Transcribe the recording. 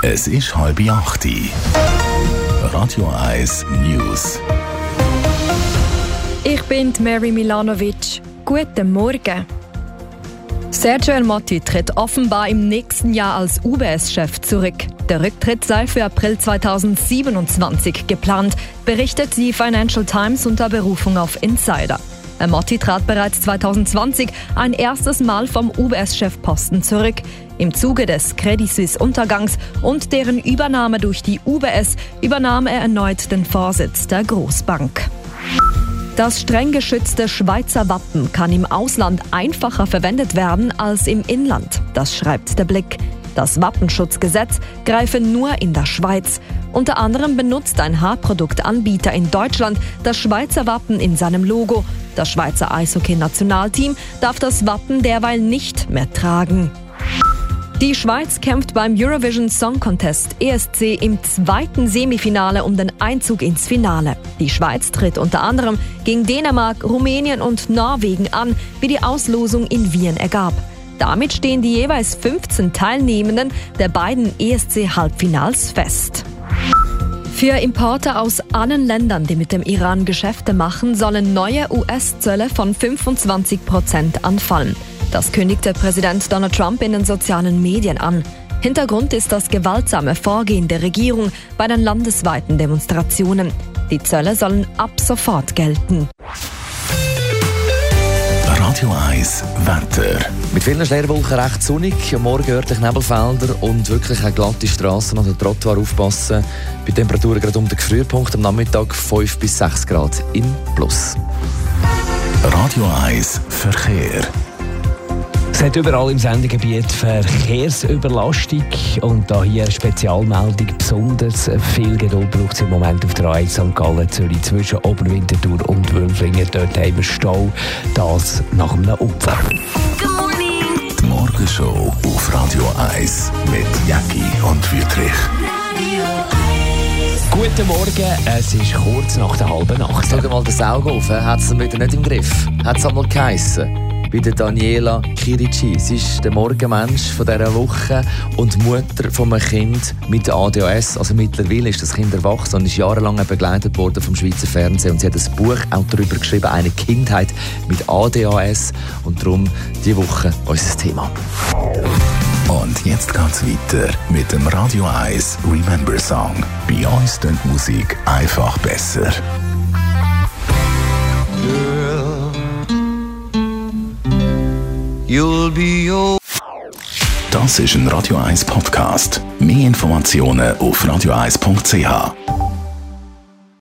Es ist 7:30. Radio 1 News. Ich bin Mary Milanovic. Guten Morgen. Sergio Ermotti tritt offenbar im nächsten Jahr als UBS-Chef zurück. Der Rücktritt sei für April 2027 geplant, berichtet die Financial Times unter Berufung auf Insider. Ermotti trat bereits 2020 ein erstes Mal vom UBS-Chefposten zurück. Im Zuge des Credit Suisse-Untergangs und deren Übernahme durch die UBS übernahm er erneut den Vorsitz der Großbank. Das streng geschützte Schweizer Wappen kann im Ausland einfacher verwendet werden als im Inland. Das schreibt der Blick. Das Wappenschutzgesetz greife nur in der Schweiz. Unter anderem benutzt ein Haarproduktanbieter in Deutschland das Schweizer Wappen in seinem Logo. Das Schweizer Eishockey-Nationalteam darf das Wappen derweil nicht mehr tragen. Die Schweiz kämpft beim Eurovision Song Contest ESC im zweiten Semifinale um den Einzug ins Finale. Die Schweiz tritt unter anderem gegen Dänemark, Rumänien und Norwegen an, wie die Auslosung in Wien ergab. Damit stehen die jeweils 15 Teilnehmenden der beiden ESC-Halbfinals fest. Für Importer aus allen Ländern, die mit dem Iran Geschäfte machen, sollen neue US-Zölle von 25% anfallen. Das kündigte Präsident Donald Trump in den sozialen Medien an. Hintergrund ist das gewaltsame Vorgehen der Regierung bei den landesweiten Demonstrationen. Die Zölle sollen ab sofort gelten. Radio 1 Wetter. Mit vielen Schleierwolken recht sonnig, morgen örtlich Nebelfelder und wirklich eine glatte Strasse an der Trottoir aufpassen. Bei Temperaturen gerade um den Gefrierpunkt am Nachmittag 5 bis 6 Grad im Plus. Radio 1 Verkehr. Es hat überall im Sendegebiet Verkehrsüberlastung und da hier eine Spezialmeldung. Besonders viel Geduld braucht es im Moment auf der A1 St. Gallen Zürich zwischen Oberwinterthur und Wülflingen. Dort haben wir Stau, das nach einem Unfall. Die Morgenshow auf Radio 1 mit Jacki und Wüthrich. Guten Morgen, es ist kurz nach der 7:30. Schau mal das Auge auf, hat es wieder nicht im Griff. Hat es einmal geheissen. Bei der Daniela Kirici. Sie ist der Morgenmensch von dieser Woche und Mutter von einem Kind mit ADHS. Also mittlerweile ist das Kind erwachsen und ist jahrelang begleitet worden vom Schweizer Fernsehen. Und sie hat ein Buch auch darüber geschrieben, eine Kindheit mit ADHS. Und darum diese Woche unser Thema. Und jetzt geht's weiter mit dem Radio 1 Remember Song. Bei uns klingt Musik einfach besser. You'll be your... Das ist ein Radio 1 Podcast. Mehr Informationen auf radio1.ch.